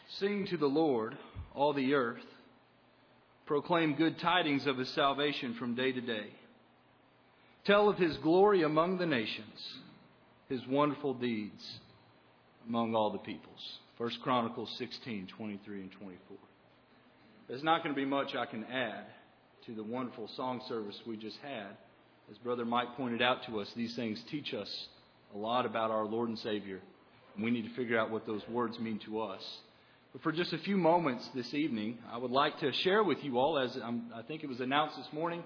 Sing to the Lord, all the earth. Proclaim good tidings of His salvation from day to day. Tell of His glory among the nations, His wonderful deeds among all the peoples. 1 Chronicles 16, 23 and 24. There's not going to be much I can add to the wonderful song service we just had. As Brother Mike pointed out to us, these things teach us a lot about our Lord and Savior. And we need to figure out what those words mean to us. But for just a few moments this evening, I would like to share with you all, as I think it was announced this morning,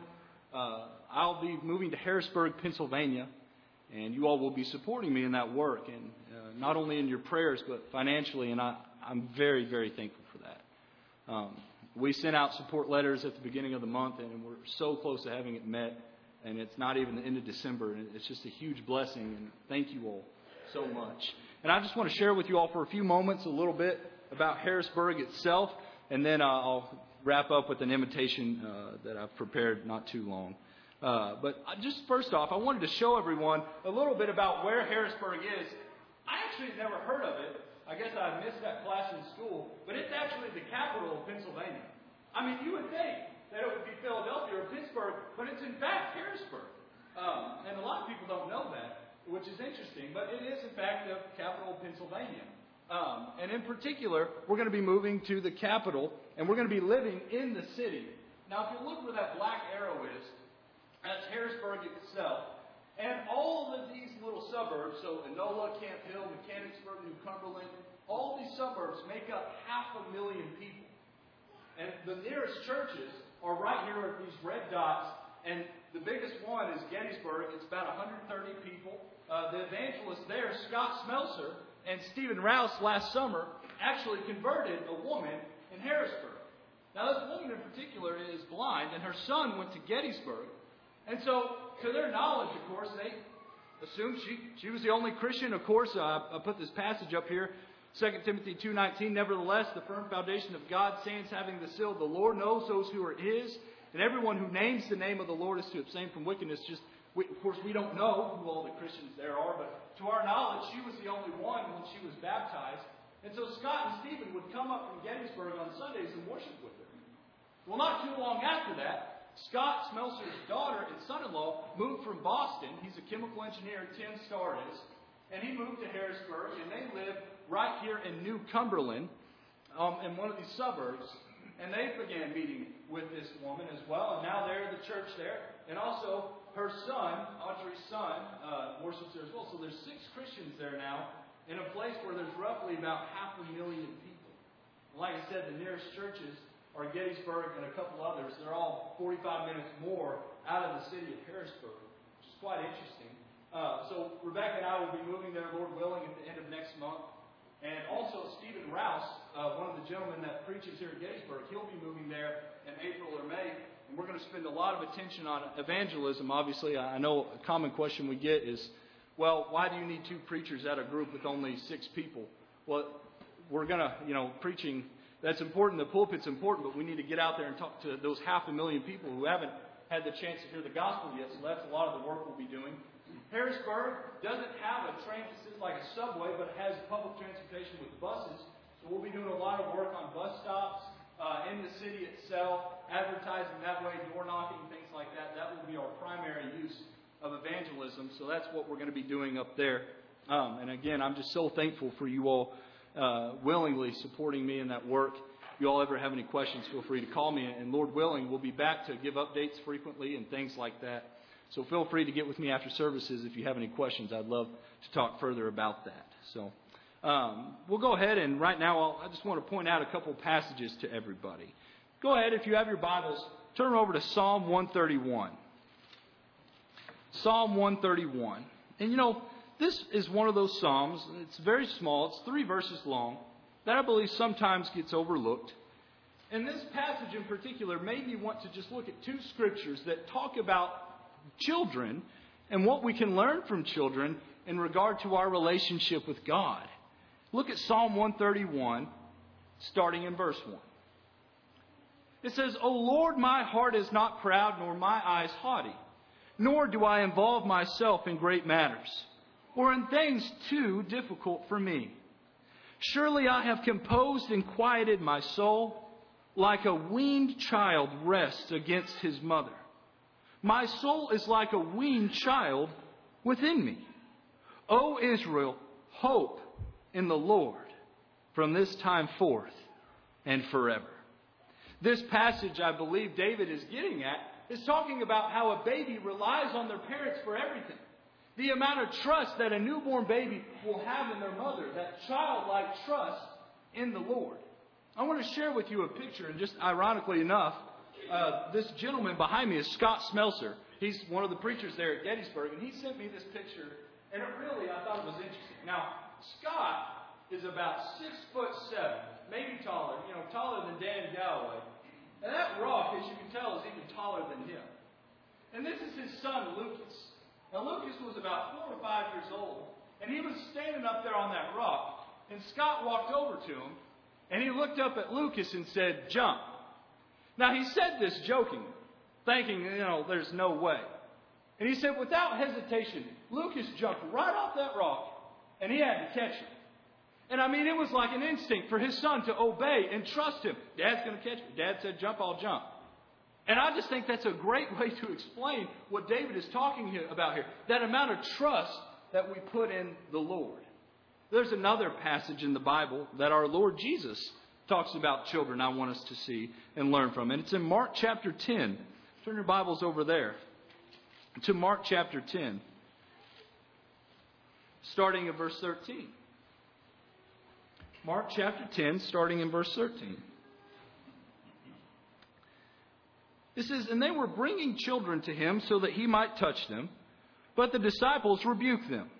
I'll be moving to Harrisburg, Pennsylvania, and you all will be supporting me in that work, and not only in your prayers, but financially, and I'm very, very thankful for that. We sent out support letters at the beginning of the month, and we're so close to having it met, and it's not even the end of December, and it's just a huge blessing, and thank you all so much. And I just want to share with you all for a few moments a little bit about Harrisburg itself, and then I'll wrap up with an invitation that I've prepared not too long. But just first off, I wanted to show everyone a little bit about where Harrisburg is. I actually had never heard of it. I guess I missed that class in school, but it's actually the capital of Pennsylvania. I mean, you would think that it would be Philadelphia or Pittsburgh, but it's in fact Harrisburg. And a lot of people don't know that, which is interesting, but it is in fact the capital of Pennsylvania. And in particular, we're going to be moving to the capital, and we're going to be living in the city. Now, if you look where that black arrow is, that's Harrisburg itself. And all of these little suburbs, so Enola, Camp Hill, Mechanicsburg, New Cumberland, all these suburbs make up 500,000 people. And the nearest churches are right here at these red dots, and the biggest one is Gettysburg. It's about 130 people. The evangelist there, Scott Smelser, and Stephen Rouse last summer actually converted a woman in Harrisburg. Now, this woman in particular is blind, and her son went to Gettysburg. And so, to their knowledge, of course, they assumed she was the only Christian. Of course, I put this passage up here, 2 Timothy 2:19. Nevertheless, the firm foundation of God stands, having the seal of the Lord, knows those who are His, and everyone who names the name of the Lord is to abstain from wickedness. Of course, we don't know who all the Christians there are, but to our knowledge, she was the only one when she was baptized. And so Scott and Stephen would come up from Gettysburg on Sundays and worship with her. Well, not too long after that, Scott Smelser's daughter and son-in-law moved from Boston. He's a chemical engineer, Tim Starr is. And he moved to Harrisburg, and they live right here in New Cumberland, in one of these suburbs. And they began meeting with this woman as well. And now they're the church there. And also, her son, Audrey's son, worships there as well. So there's 6 Christians there now in a place where there's roughly about 500,000 people. Like I said, the nearest churches are Gettysburg and a couple others. They're all 45 minutes more out of the city of Harrisburg, which is quite interesting. So Rebecca and I will be moving there, Lord willing, at the end of next month. And also Stephen Rouse, one of the gentlemen that preaches here at Gettysburg, he'll be moving there in April or May. And we're going to spend a lot of attention on evangelism. Obviously, I know a common question we get is, well, why do you need 2 preachers at a group with only 6 people? Well, we're going to, preaching, that's important. The pulpit's important, but we need to get out there and talk to those 500,000 people who haven't had the chance to hear the gospel yet. So that's a lot of the work we'll be doing. Harrisburg doesn't have a train system like a subway, but it has public transportation with buses. So we'll be doing a lot of work on bus stops in the city itself, advertising that way, door knocking, things like that. That will be our primary use of evangelism. So that's what we're going to be doing up there. And again, I'm just so thankful for you all willingly supporting me in that work. If you all ever have any questions, feel free to call me. And Lord willing, we'll be back to give updates frequently and things like that. So feel free to get with me after services if you have any questions. I'd love to talk further about that. So we'll go ahead, and right now I just want to point out a couple passages to everybody. Go ahead, if you have your Bibles, turn over to Psalm 131. Psalm 131. And this is one of those Psalms. It's very small. It's 3 verses long. That I believe sometimes gets overlooked. And this passage in particular made me want to just look at 2 scriptures that talk about children and what we can learn from children in regard to our relationship with God. Look at Psalm 131, starting in verse 1. It says, O Lord, my heart is not proud, nor my eyes haughty, nor do I involve myself in great matters, or in things too difficult for me. Surely I have composed and quieted my soul, like a weaned child rests against his mother. My soul is like a weaned child within me. O Israel, hope in the Lord from this time forth and forever. This passage, I believe David is getting at, is talking about how a baby relies on their parents for everything. The amount of trust that a newborn baby will have in their mother, that childlike trust in the Lord. I want to share with you a picture, and just ironically enough, this gentleman behind me is Scott Smelser. He's one of the preachers there at Gettysburg, and he sent me this picture, and I thought it was interesting. Now, Scott is about 6'7", maybe taller, taller than Dan Galloway. And that rock, as you can tell, is even taller than him. And this is his son, Lucas. Now, Lucas was about 4 or 5 years old, and he was standing up there on that rock, and Scott walked over to him, and he looked up at Lucas and said, "Jump." Now, he said this jokingly, thinking, there's no way. And he said, without hesitation, Lucas jumped right off that rock, and he had to catch him. And it was like an instinct for his son to obey and trust him. Dad's going to catch me. Dad said, jump, I'll jump. And I just think that's a great way to explain what David is talking about here. That amount of trust that we put in the Lord. There's another passage in the Bible that our Lord Jesus talks about children I want us to see and learn from. And it's in Mark chapter 10. Turn your Bibles over there to Mark chapter 10, starting at verse 13. Mark chapter 10, starting in verse 13. It says, "And they were bringing children to him so that he might touch them, but the disciples rebuked them.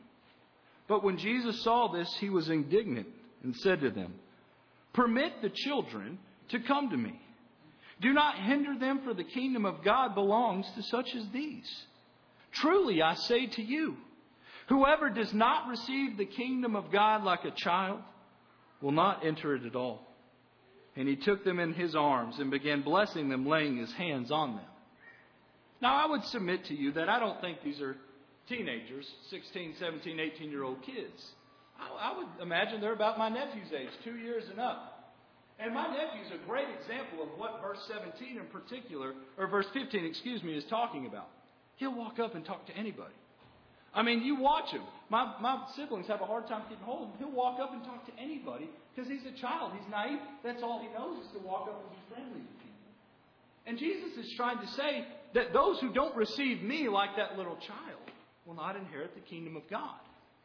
But when Jesus saw this, he was indignant and said to them, 'Permit the children to come to me. Do not hinder them, for the kingdom of God belongs to such as these. Truly I say to you, whoever does not receive the kingdom of God like a child will not enter it at all.' And he took them in his arms and began blessing them, laying his hands on them." Now, I would submit to you that I don't think these are teenagers, 16, 17, 18-year-old kids. I would imagine they're about my nephew's age, 2 years and up. And my nephew's a great example of what verse 17 in particular, or verse 15, is talking about. He'll walk up and talk to anybody. You watch him. My siblings have a hard time keeping hold of him. He'll walk up and talk to anybody because he's a child. He's naive. That's all he knows is to walk up and be friendly to people. And Jesus is trying to say that those who don't receive me like that little child will not inherit the kingdom of God.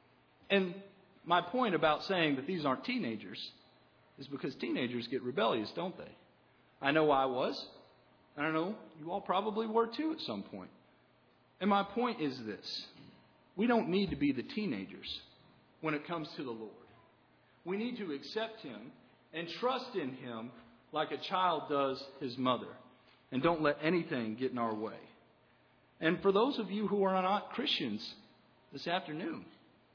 And my point about saying that these aren't teenagers is because teenagers get rebellious, don't they? I know I was. I don't know, you all probably were too at some point. And my point is this. We don't need to be the teenagers when it comes to the Lord. We need to accept him and trust in him like a child does his mother. And don't let anything get in our way. And for those of you who are not Christians this afternoon,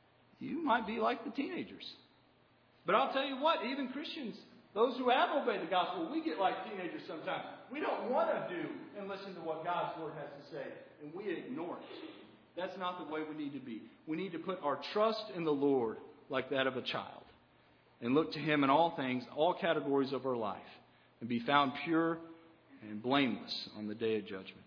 you might be like the teenagers. But I'll tell you what, even Christians, those who have obeyed the gospel, we get like teenagers sometimes. We don't want to do and listen to what God's word has to say, and we ignore it. That's not the way we need to be. We need to put our trust in the Lord like that of a child and look to him in all things, all categories of our life, and be found pure and blameless on the day of judgment.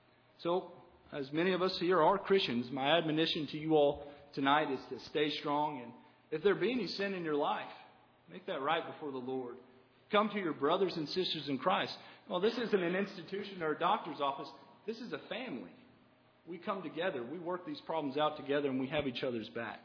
So, as many of us here are Christians, my admonition to you all tonight is to stay strong. And if there be any sin in your life, make that right before the Lord. Come to your brothers and sisters in Christ. Well, this isn't an institution or a doctor's office. This is a family. We come together. We work these problems out together, and we have each other's back.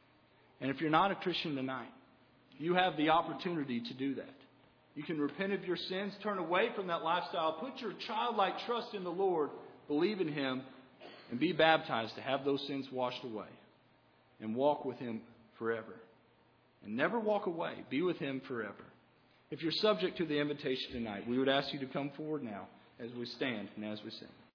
And if you're not a Christian tonight, you have the opportunity to do that. You can repent of your sins, turn away from that lifestyle, put your childlike trust in the Lord, believe in him, and be baptized to have those sins washed away. And walk with him forever. And never walk away. Be with him forever. If you're subject to the invitation tonight, we would ask you to come forward now as we stand and as we sing.